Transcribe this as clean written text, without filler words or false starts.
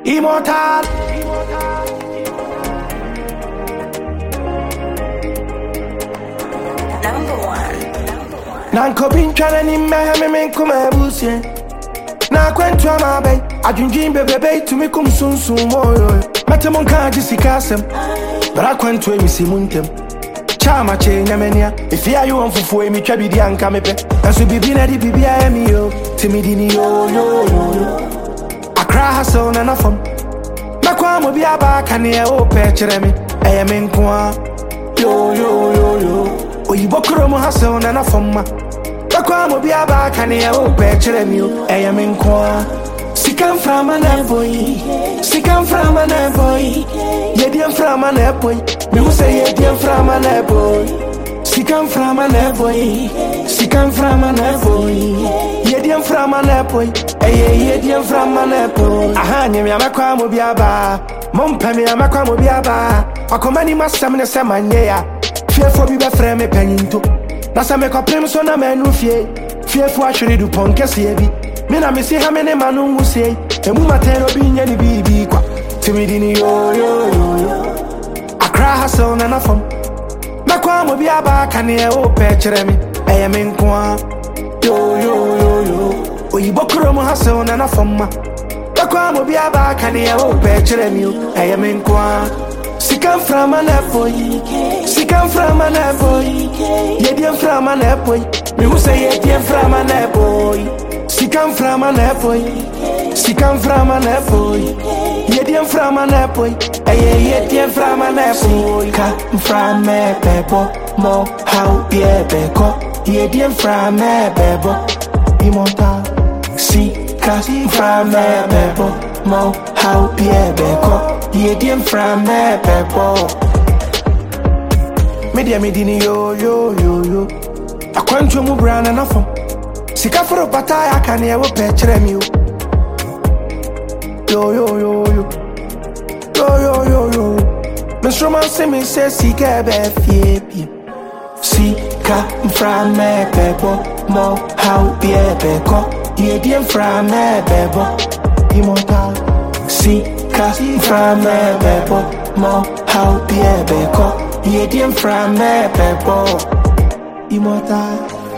Immortal. Number one. Nanko bin tryna ni me kuma busie. Na kwentwa ma bay. Adwindwin bebebe to me kum sunsun moyo. Mete mon ka jisika sem. Bra kwentwa mi simuntem. Chama che nyamenia. If ya you on fufu e mi twa bidi anka mepe. Enso bibi na di bibi a mi yo. Timidi ni yo. Akra hustle na nafom. Makwa mo bia ba kane o pe kire mi. Eye me nkoa. Yo. Oyibo kromo hustle na nafom ma. Makwa mo bia ba kane o pe kire mi. Eye me nkoa. Sikam from an boy. Sikam from an boy. Yediam from an boy. Me who say yediam from an boy. Sikam from an boy. Sikam from an boy. Yediam from an boy. Yediam from an boy. Aha, nyame amakwa mo biaba. Mompa me amakwa mo biaba. Akomani masam ne semanye ya. Fearful be be frame penyinto. Na sa me kopem so na manu fie. Fearful ahwere du ponkese bi. Me na me see how many manungu say. Emu matero binya ni bibi kwa. Timidi ni yo. Akra hustle na nafom. Makwa mo biaba kane o pe kire mi. Eye me nkoa. Yo. Oyibo kromo hustle na nafom ma. Makwa mo biaba kane o pe kire mi. Eye me nkoa. Sikam from an boy. Sikam from an boy. Yediam from an boy. Me who say yediam from an boy. Sikam from an boy. Sikam from an boy. Yediam from an boy. Yediam from an boy. Come from a pebble. Mo how be a beko. Yediam from a pebble. Immortal. Sikam from a pebble. Mo how be a beko. Yediam from a pebble. Media medini yo. I can't you move brand enough. Sika for a bataya can you pe kire mi. Yo. Mr. Man say me say sika be fie. Sika from me pebo. Mo how be a beko. Yediam from me pebo. Immortal. Sika from me pebo. Mo how be a beko. Yediam from me pebo. Immortal.